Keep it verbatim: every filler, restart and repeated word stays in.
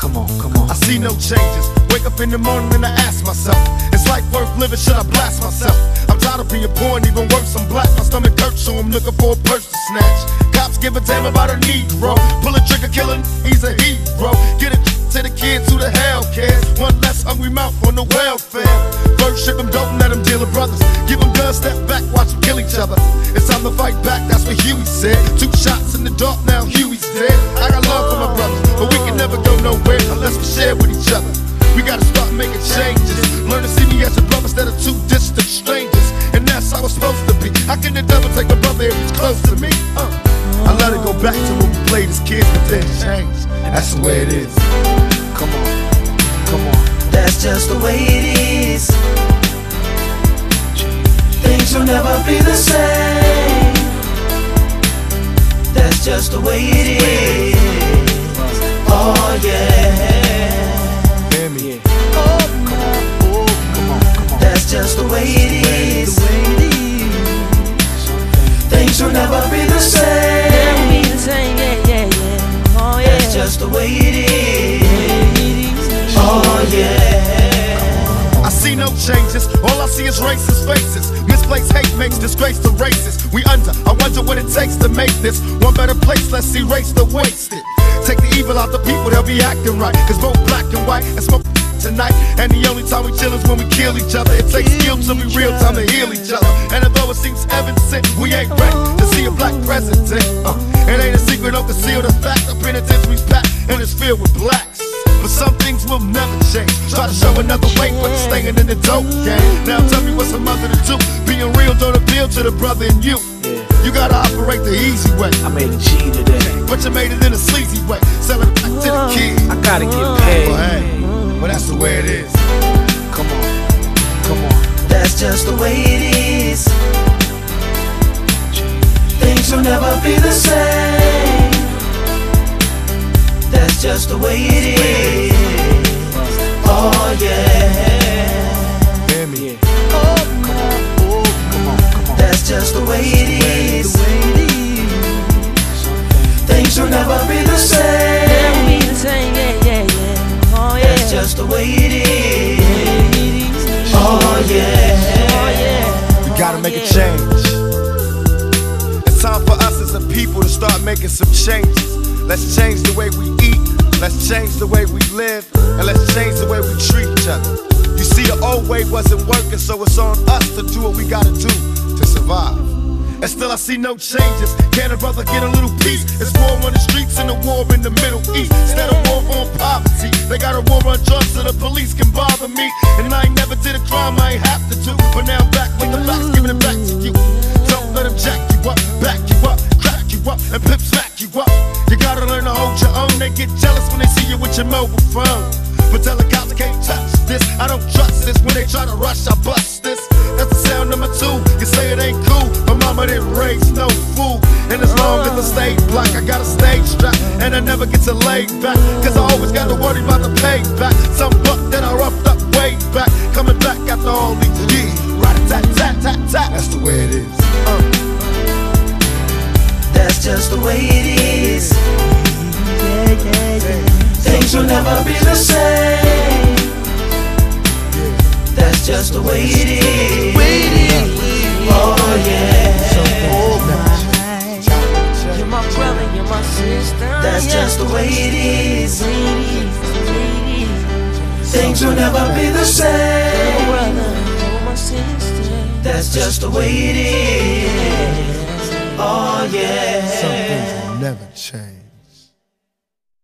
Come on, come on. I see no changes. Wake up in the morning and I ask myself, is life worth living? Should I blast myself? I'm tired of being poor and even worse, I'm black. My stomach hurts, so I'm looking for a purse to snatch. Cops give a damn about a Negro. Pull a trigger, killing, he's a hero. Get it to the kids who the hell cares. One less hungry mouth on the welfare. First ship them, don't let them deal with brothers. Give them guns, step back, watch them kill each other. It's time to fight back, that's what Huey said. Two shots in the dark, now Huey's dead. I got love for my brothers, but we can never go nowhere unless we share with each other. We gotta start making changes. Learn to see me as a brother instead of two distant strangers. And that's how it's supposed to be. How can the devil take a brother if he's close to me? Uh. I let it go back to when we played as kids, but then changed. That's the way it is. Come on, come on. That's just the way it is. Things will never be the same. That's just the way it is. Oh yeah. Hear me. Oh, come on, oh, come on, come on. That's just the way it is. Things will never be the same. Never be the same, yeah, yeah, yeah. Oh yeah. That's just the way it is. Oh yeah. I see no changes, all I see is racist faces. Misplaced hate makes disgrace to races. We under, I wonder what it takes to make this one better place. Let's erase the wasted. Take the evil out the people, they'll be acting right. Cause both black and white and smoke tonight. And the only time we chill is when we kill each other. It takes skill to be real time to heal each other. And although it seems heaven sent, we ain't ready to see a black president. uh, It ain't a secret, don't conceal the fact. The penitentiary's packed and it's filled with blacks. But some things will never change. Try to show another way, but you're staying in the dope game. Now tell me what's a mother to do. Being real don't appeal to the brother in you. You gotta operate the easy way. I made a G today, but you made it in a sleazy way. Sell it back to the kids. I gotta get paid. Well, hey, well that's the way it is. Come on, come on. That's just the way it is. Things will never be the same. That's just the way it is. Oh yeah. Hear me. Oh, come on, oh, come on, come on. That's just the way it is. Things will never be the same. Never be the same, yeah, yeah, yeah. Oh yeah. That's just the way it is. Oh yeah. Oh yeah. We gotta make a change. It's time for us as a people to start making some changes. Let's change the way we eat, let's change the way we live, and let's change the way we treat each other. You see, the old way wasn't working, so it's on us to do what we gotta do to survive. And still I see no changes. Can a brother get a little peace? It's war on the streets and a war in the Middle East. Instead of war on poverty, they got a war on drugs so the police can bother me. And I ain't never did a crime I ain't have to do, but now I'm back with the facts, giving it back to you. Don't let them jack you up, back you up, crack you up, and pimp smack you up. You gotta learn to hold your own. They get jealous when they see you with your mobile phone. But tell the cops I can't touch this. I don't trust this. When they try to rush, I bust this. That's the sound number two. You say it ain't cool, but mama didn't raise no fool. And as long as I stay black, I got a stage strap, and I never get to lay back. Cause I always got to worry about the payback. Some buck that I roughed up way back, coming back after all these years. Rat-a-tat-tat-tat-tat. That's the way it is. uh. That's just the way it is. Yeah, yeah, yeah. Things will never be the same. That's just the way it is. Oh yeah. You're my brother, you're my sister. That's yeah. just the way it is. Ladies, Things will never be the you're same. my brother, you're my sister. That's just the way it is. Oh yeah. Some things will never change.